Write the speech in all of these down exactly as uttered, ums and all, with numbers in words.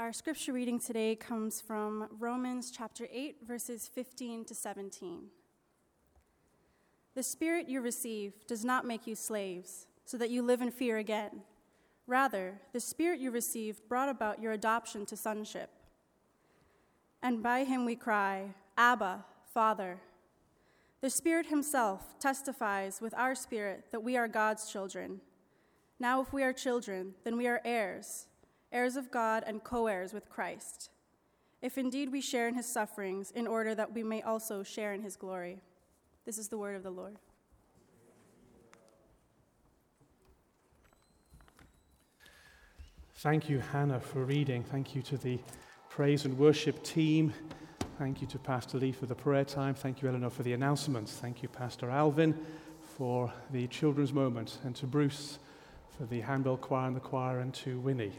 Our scripture reading today comes from Romans chapter eight, verses fifteen to seventeen. The Spirit you receive does not make you slaves, so that you live in fear again. Rather, the Spirit you received brought about your adoption to sonship. And by him we cry, Abba, Father. The Spirit himself testifies with our spirit that we are God's children. Now if we are children, then we are heirs, heirs of God and co-heirs with Christ, if indeed we share in his sufferings, in order that we may also share in his glory. This is the word of the Lord. Thank you, Hannah, for reading. Thank you to the praise and worship team. Thank you to Pastor Lee for the prayer time. Thank you, Eleanor, for the announcements. Thank you, Pastor Alvin, for the children's moment, and to Bruce for the handbell choir and the choir, and to Winnie.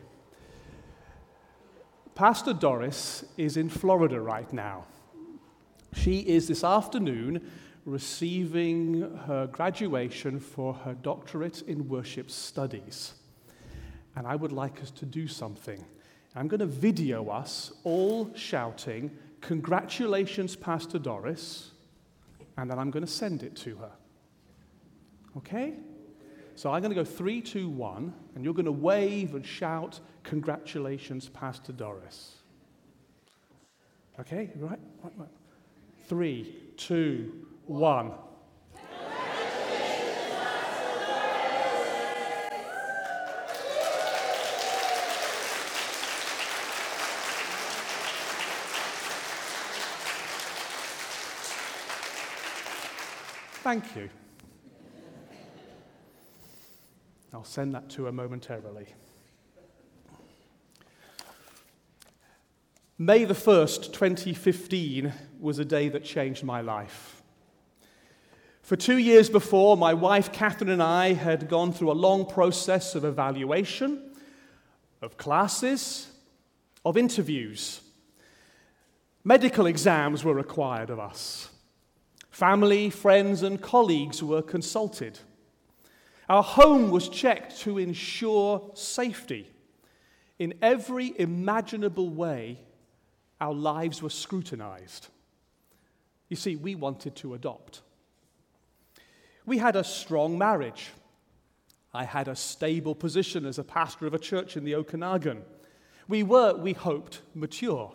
Pastor Doris is in Florida right now. She is this afternoon receiving her graduation for her doctorate in worship studies. And I would like us to do something. I'm going to video us all shouting, "Congratulations, Pastor Doris," and then I'm going to send it to her. Okay? So I'm going to go three, two, one, and you're going to wave and shout, "Congratulations, Pastor Doris." Okay? Right? right, right. Three, two, one. Thank you. I'll send that to her momentarily. May the first, twenty fifteen, was a day that changed my life. For two years before, my wife Catherine and I had gone through a long process of evaluation, of classes, of interviews. Medical exams were required of us. Family, friends, and colleagues were consulted. Our home was checked to ensure safety. In every imaginable way, our lives were scrutinized. You see, we wanted to adopt. We had a strong marriage. I had a stable position as a pastor of a church in the Okanagan. We were, we hoped, mature.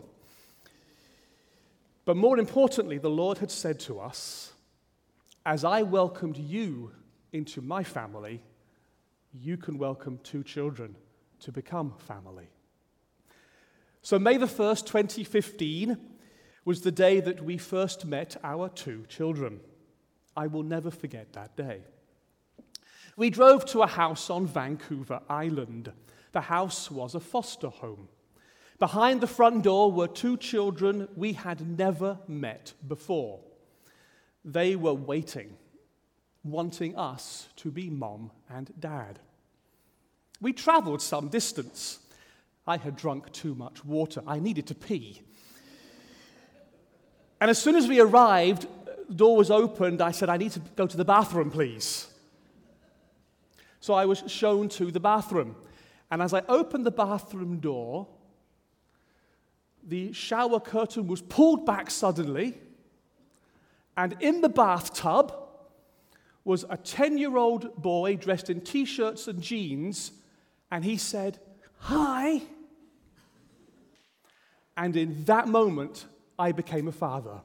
But more importantly, the Lord had said to us, "As I welcomed you into my family, you can welcome two children to become family." So May the first, twenty fifteen, was the day that we first met our two children. I will never forget that day. We drove to a house on Vancouver Island. The house was a foster home. Behind the front door were two children we had never met before. They were waiting, wanting us to be mom and dad. We traveled some distance. I had drunk too much water. I needed to pee. And as soon as we arrived, the door was opened. I said, "I need to go to the bathroom, please." So I was shown to the bathroom. And as I opened the bathroom door, the shower curtain was pulled back suddenly, and in the bathtub was a ten-year-old boy dressed in T-shirts and jeans, and he said, "Hi." And in that moment, I became a father.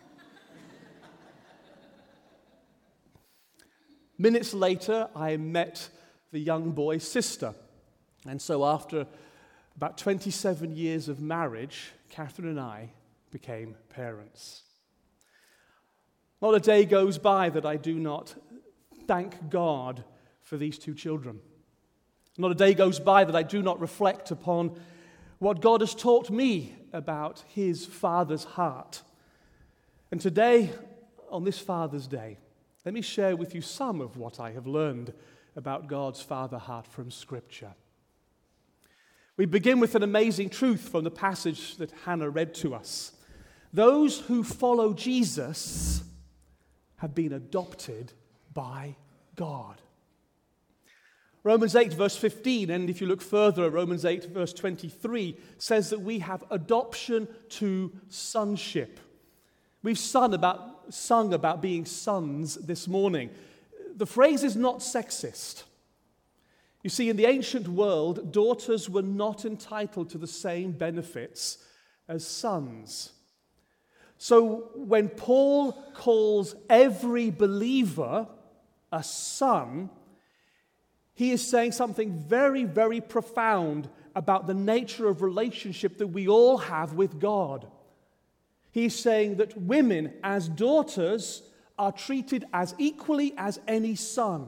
Minutes later, I met the young boy's sister. And so after about twenty-seven years of marriage, Catherine and I became parents. Not a day goes by that I do not thank God for these two children. Not a day goes by that I do not reflect upon what God has taught me about his Father's heart. And today, on this Father's Day, let me share with you some of what I have learned about God's Father heart from Scripture. We begin with an amazing truth from the passage that Hannah read to us. Those who follow Jesus have been adopted by God. Romans eight verse fifteen, and if you look further, Romans eight verse twenty-three, says that we have adoption to sonship. We've sung about, sung about being sons this morning. The phrase is not sexist. You see, in the ancient world, daughters were not entitled to the same benefits as sons. So when Paul calls every believer a son, he is saying something very, very profound about the nature of relationship that we all have with God. He's saying that women as daughters are treated as equally as any son.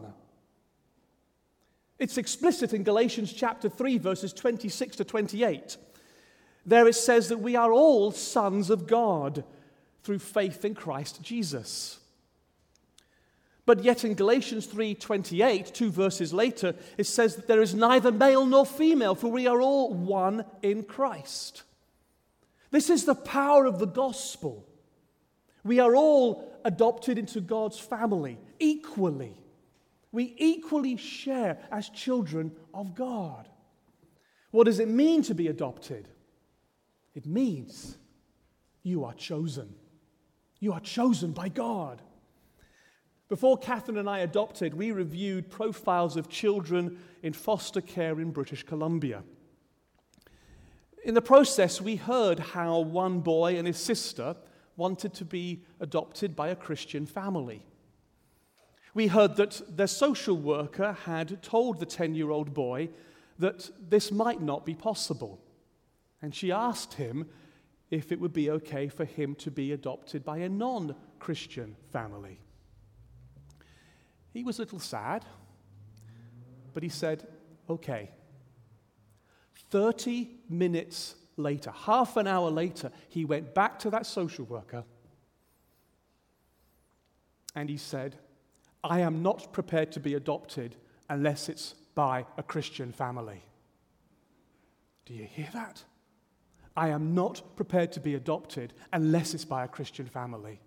It's explicit in Galatians chapter three, verses twenty-six to twenty-eight. There it says that we are all sons of God through faith in Christ Jesus. But yet in Galatians three twenty-eight, two verses later, it says that there is neither male nor female, for we are all one in Christ. This is the power of the gospel. We are all adopted into God's family equally. We equally share as children of God. What does it mean to be adopted? It means you are chosen. You are chosen by God. Before Catherine and I adopted, we reviewed profiles of children in foster care in British Columbia. In the process, we heard how one boy and his sister wanted to be adopted by a Christian family. We heard that their social worker had told the ten-year-old boy that this might not be possible. And she asked him if it would be okay for him to be adopted by a non-Christian family. He was a little sad, but he said, okay. Thirty minutes later, half an hour later, he went back to that social worker and he said, I am not prepared to be adopted unless it's by a Christian family. Do you hear that? I am not prepared to be adopted unless it's by a Christian family.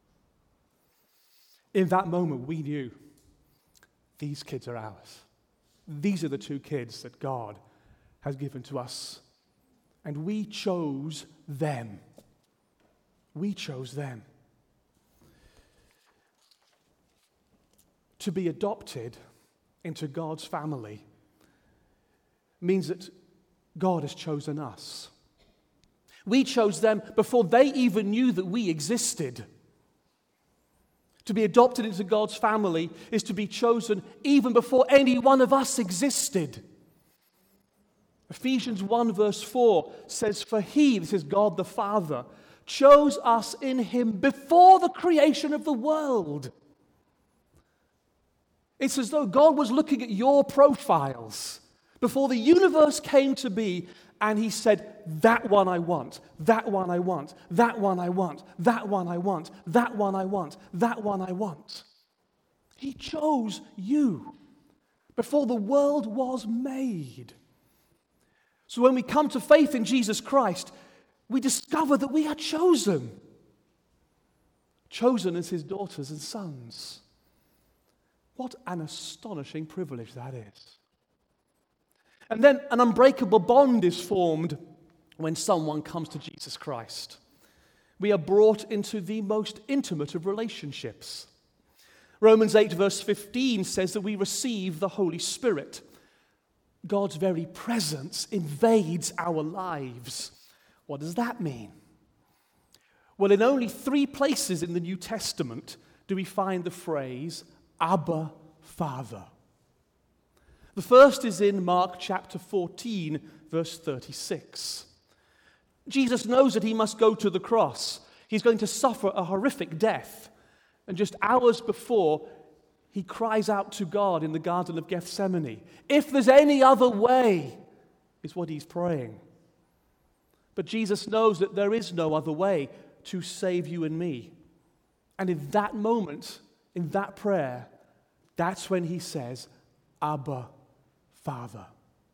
In that moment, we knew these kids are ours. These are the two kids that God has given to us. And we chose them. We chose them. To be adopted into God's family means that God has chosen us. We chose them before they even knew that we existed. To be adopted into God's family is to be chosen even before any one of us existed. Ephesians one verse four says, for he, this is God the Father, chose us in him before the creation of the world. It's as though God was looking at your profiles before the universe came to be, and he said, that one I want, that one I want, that one I want, that one I want, that one I want, that one I want. He chose you before the world was made. So when we come to faith in Jesus Christ, we discover that we are chosen. Chosen as his daughters and sons. What an astonishing privilege that is. And then an unbreakable bond is formed when someone comes to Jesus Christ. We are brought into the most intimate of relationships. Romans eight verse fifteen says that we receive the Holy Spirit. God's very presence invades our lives. What does that mean? Well, in only three places in the New Testament do we find the phrase, Abba, Father. The first is in Mark chapter fourteen, verse thirty-six. Jesus knows that he must go to the cross. He's going to suffer a horrific death. And just hours before, he cries out to God in the Garden of Gethsemane. If there's any other way, is what he's praying. But Jesus knows that there is no other way to save you and me. And in that moment, in that prayer, that's when he says, Abba, Father.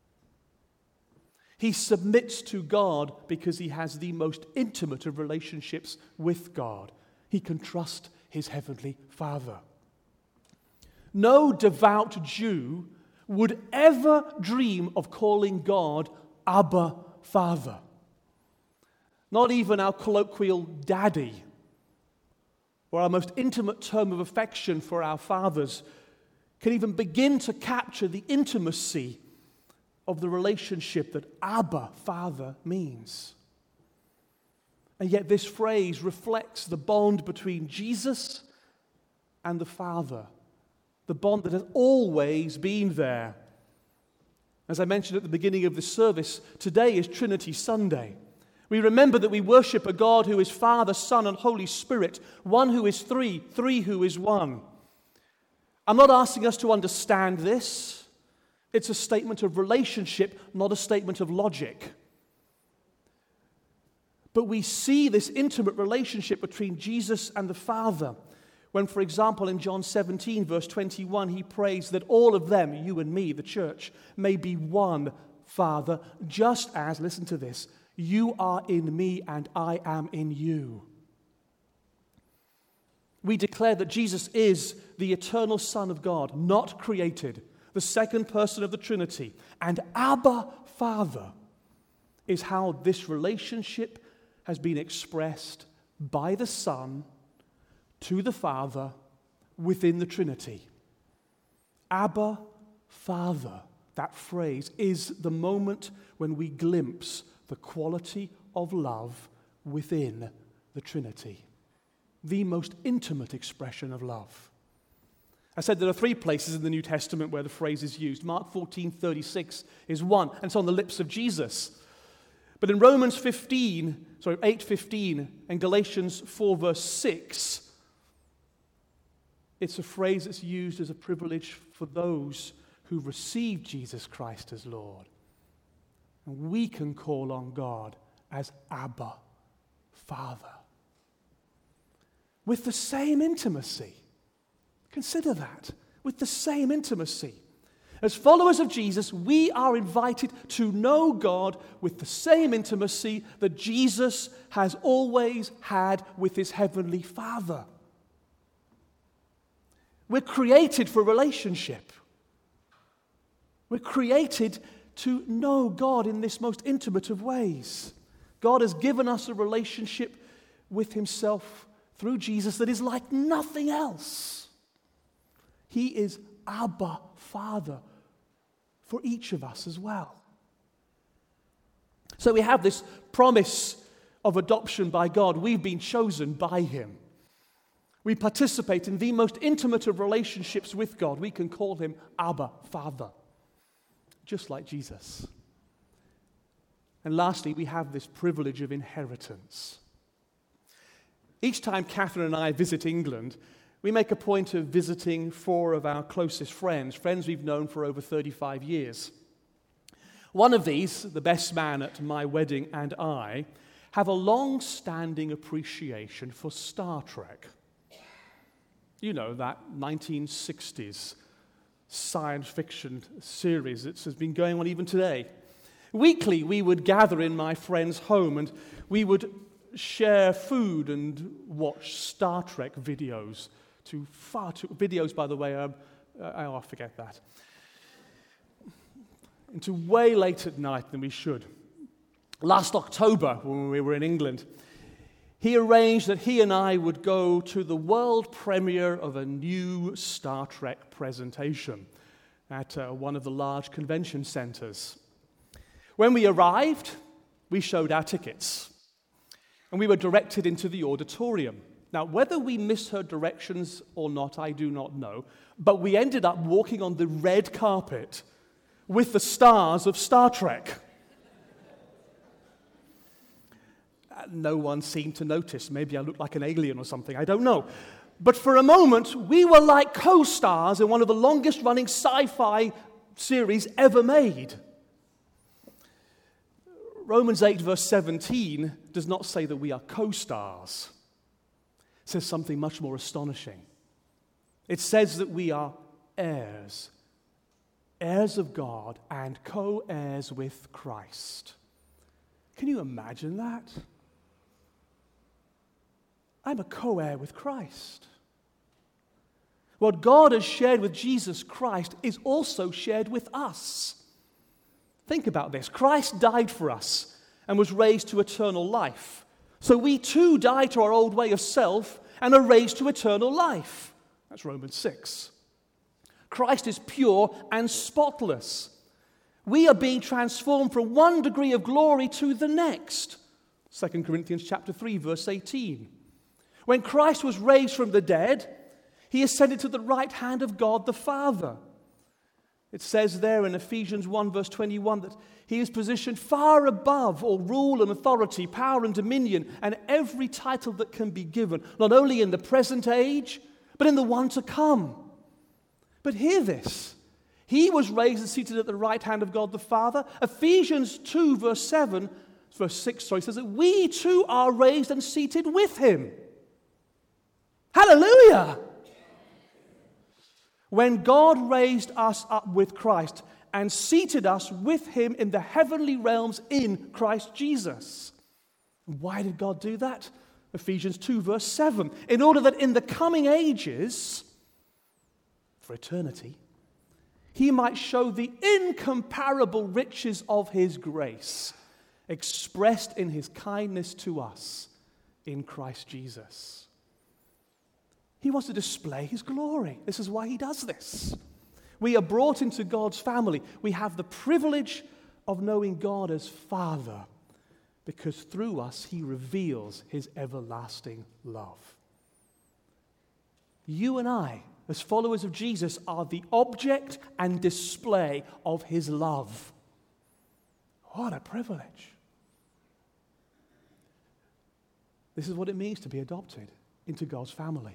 He submits to God because he has the most intimate of relationships with God. He can trust his heavenly Father. No devout Jew would ever dream of calling God Abba, Father. Not even our colloquial daddy, or our most intimate term of affection for our fathers, can even begin to capture the intimacy of the relationship that Abba, Father, means. And yet this phrase reflects the bond between Jesus and the Father, the bond that has always been there. As I mentioned at the beginning of the service, today is Trinity Sunday. We remember that we worship a God who is Father, Son, and Holy Spirit, one who is three, three who is one. I'm not asking us to understand this. It's a statement of relationship, not a statement of logic. But we see this intimate relationship between Jesus and the Father when, for example, in John seventeen, verse twenty-one, he prays that all of them, you and me, the church, may be one, Father, just as, listen to this, you are in me and I am in you. We declare that Jesus is the eternal Son of God, not created, the second person of the Trinity. And Abba, Father, is how this relationship has been expressed by the Son to the Father within the Trinity. Abba, Father, that phrase is the moment when we glimpse the quality of love within the Trinity. The most intimate expression of love. I said there are three places in the New Testament where the phrase is used. Mark fourteen thirty-six is one, and it's on the lips of Jesus. But in Romans fifteen, sorry, eight fifteen and Galatians four verse six, it's a phrase that's used as a privilege for those who receive Jesus Christ as Lord. And we can call on God as Abba, Father. With the same intimacy. Consider that. With the same intimacy. As followers of Jesus, we are invited to know God with the same intimacy that Jesus has always had with his heavenly Father. We're created for relationship. We're created to know God in this most intimate of ways. God has given us a relationship with himself through Jesus that is like nothing else. He is Abba, Father, for each of us as well. So we have this promise of adoption by God. We've been chosen by him. We participate in the most intimate of relationships with God. We can call him Abba, Father, just like Jesus. And lastly, we have this privilege of inheritance. Each time Catherine and I visit England, we make a point of visiting four of our closest friends, friends we've known for over thirty-five years. One of these, the best man at my wedding, and I, have a long-standing appreciation for Star Trek. You know, that nineteen sixties science fiction series that has been going on even today. Weekly, we would gather in my friend's home and we would share food and watch Star Trek videos. To far too videos, by the way, um, uh, oh, I forget that. Into way late at night than we should. Last October, when we were in England, he arranged that he and I would go to the world premiere of a new Star Trek presentation at uh, one of the large convention centers. When we arrived, we showed our tickets, and we were directed into the auditorium. Now, whether we misheard directions or not, I do not know, but we ended up walking on the red carpet with the stars of Star Trek. No one seemed to notice. Maybe I looked like an alien or something, I don't know. But for a moment, we were like co-stars in one of the longest-running sci-fi series ever made. Romans eight, verse seventeen, does not say that we are co-stars. It says something much more astonishing. It says that we are heirs, heirs of God and co-heirs with Christ. Can you imagine that? I'm a co-heir with Christ. What God has shared with Jesus Christ is also shared with us. Think about this. Christ died for us and was raised to eternal life. So we too die to our old way of self and are raised to eternal life. That's Romans six. Christ is pure and spotless. We are being transformed from one degree of glory to the next. Second Corinthians chapter three, verse eighteen. When Christ was raised from the dead, he ascended to the right hand of God the Father. It says there in Ephesians one, verse twenty-one, that he is positioned far above all rule and authority, power and dominion, and every title that can be given, not only in the present age, but in the one to come. But hear this. He was raised and seated at the right hand of God the Father. Ephesians two, verse seven, verse six, sorry, says that we too are raised and seated with him. Hallelujah! When God raised us up with Christ and seated us with him in the heavenly realms in Christ Jesus. Why did God do that? Ephesians two, verse seven. In order that in the coming ages, for eternity, he might show the incomparable riches of his grace, expressed in his kindness to us in Christ Jesus. He wants to display his glory. This is why he does this. We are brought into God's family. We have the privilege of knowing God as Father, because through us he reveals his everlasting love. You and I, as followers of Jesus, are the object and display of his love. What a privilege. This is what it means to be adopted into God's family.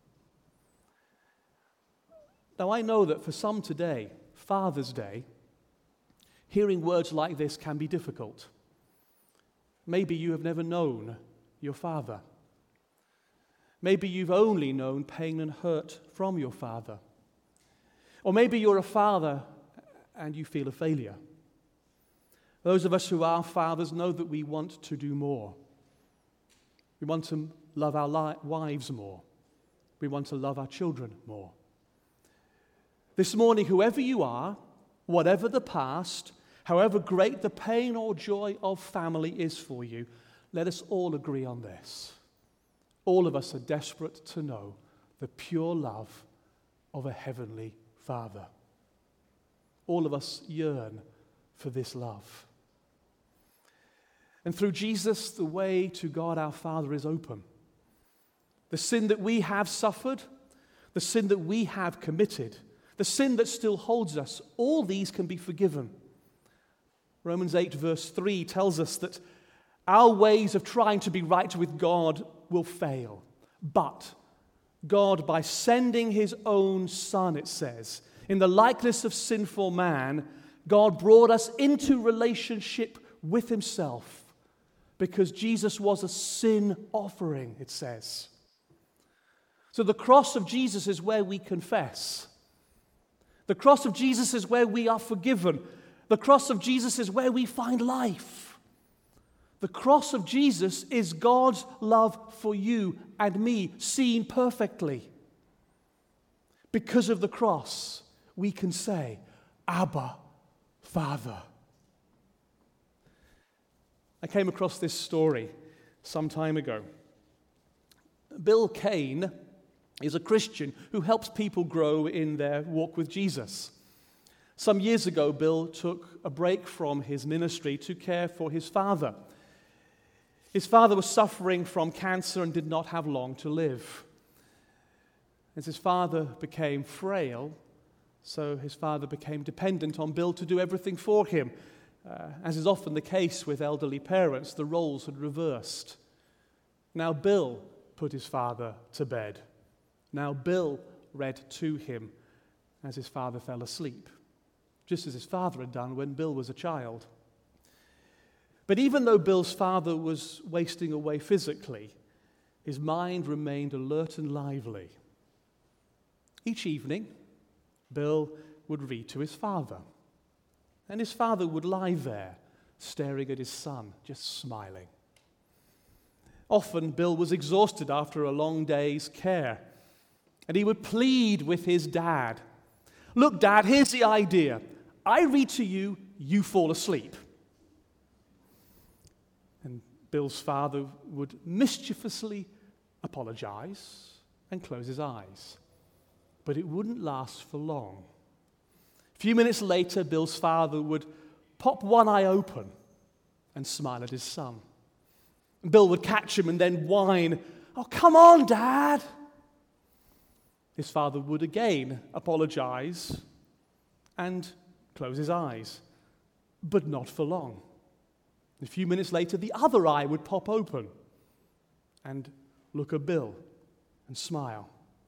Now, I know that for some today, Father's Day, hearing words like this can be difficult. Maybe you have never known your father. Maybe you've only known pain and hurt from your father. Or maybe you're a father and you feel a failure. Those of us who are fathers know that we want to do more. We want to love our li- wives more. We want to love our children more. This morning, whoever you are, whatever the past, however great the pain or joy of family is for you, let us all agree on this. All of us are desperate to know the pure love of a heavenly Father. All of us yearn for this love. And through Jesus, the way to God our Father is open. The sin that we have suffered, the sin that we have committed, the sin that still holds us, all these can be forgiven. Romans eight verse three tells us that our ways of trying to be right with God will fail. But God, by sending his own Son, it says, in the likeness of sinful man, God brought us into relationship with himself because Jesus was a sin offering, it says. So the cross of Jesus is where we confess. The cross of Jesus is where we are forgiven. The cross of Jesus is where we find life. The cross of Jesus is God's love for you and me, seen perfectly. Because of the cross, we can say, Abba, Father. I came across this story some time ago. Bill Kane is a Christian who helps people grow in their walk with Jesus. Some years ago, Bill took a break from his ministry to care for his father. His father was suffering from cancer and did not have long to live. As his father became frail, so his father became dependent on Bill to do everything for him. Uh, as is often the case with elderly parents, the roles had reversed. Now Bill put his father to bed. Now Bill read to him as his father fell asleep, just as his father had done when Bill was a child. But even though Bill's father was wasting away physically, his mind remained alert and lively. Each evening, Bill would read to his father, and his father would lie there, staring at his son, just smiling. Often, Bill was exhausted after a long day's care, And he would plead with his dad. Look, Dad, here's the idea. I read to you, you fall asleep. And Bill's father would mischievously apologize and close his eyes. But it wouldn't last for long. A few minutes later, Bill's father would pop one eye open and smile at his son. And Bill would catch him and then whine, "Oh, come on, Dad." His father would again apologize and close his eyes, but not for long. A few minutes later, the other eye would pop open and look at Bill and smile.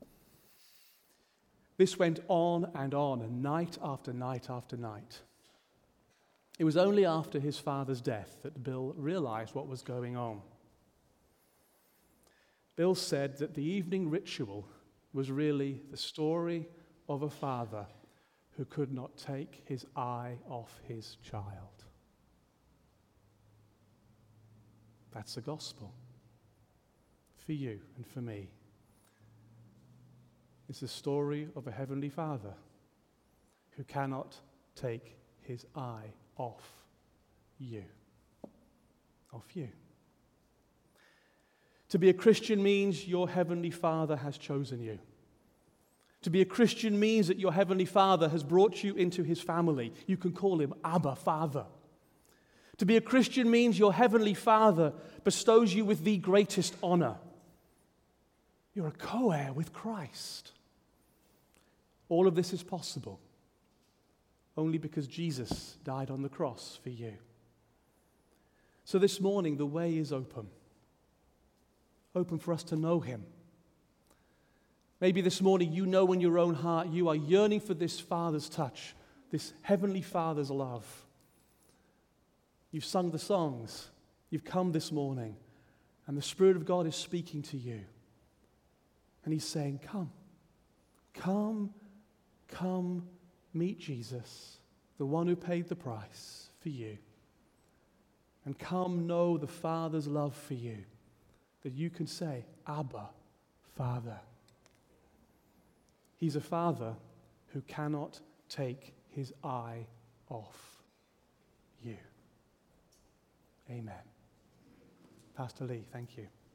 This went on and on, and night after night after night. It was only after his father's death that Bill realized what was going on. Bill said that the evening ritual was really the story of a father who could not take his eye off his child. That's the gospel for you and for me. It's the story of a heavenly Father who cannot take his eye off you. Off you. To be a Christian means your heavenly Father has chosen you. To be a Christian means that your heavenly Father has brought you into his family. You can call him Abba, Father. To be a Christian means your heavenly Father bestows you with the greatest honor. You're a co-heir with Christ. All of this is possible only because Jesus died on the cross for you. So this morning, the way is open. Open for us to know him. Maybe this morning you know in your own heart you are yearning for this Father's touch, this heavenly Father's love. You've sung the songs. You've come this morning, and the Spirit of God is speaking to you. And he's saying, come, come, come meet Jesus, the one who paid the price for you. And come know the Father's love for you, that you can say, Abba, Father. He's a Father who cannot take his eye off you. Amen. Pastor Lee, thank you.